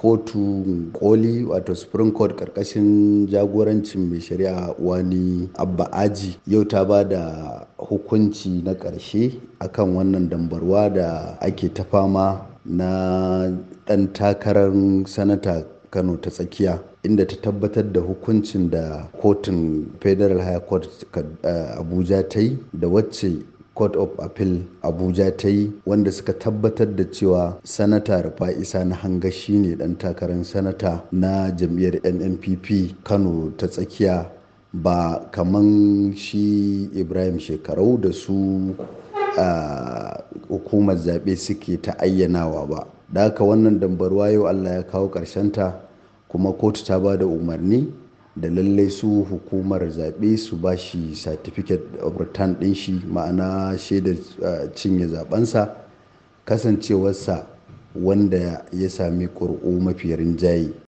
kotun koli wato supreme court karkashin jagorancin mai shari'a wani abba aji yau ta ba da hukunci na ƙarshe akan wannan dambarwa da ake ta fama na ɗan takarar sanata kano ta tsakiya, inda ta tabbatar da hukuncin da kotun federal high court abuja ta yi da wacce court of appeal abuja ta yi, wanda suka tabbatar da cewa sanata rufa'i sani hanga shine dan takarar sanata na jam'iyyar nnpp kano ta tsakiya, ba kaman shi ibrahim shekarau da su hukumar zaɓe suke ta ayyanawa ba. Da haka wannan dambarwa yau allah ya kawo ta, kuma kotu ta ba da umarni da lallai su hukumar zaɓe su ba shi certificate of return ɗin shi, ma'ana shaidar cinye zaɓensa, kasancewarsa wanda ya sami ƙuri'u mafi rinjaye.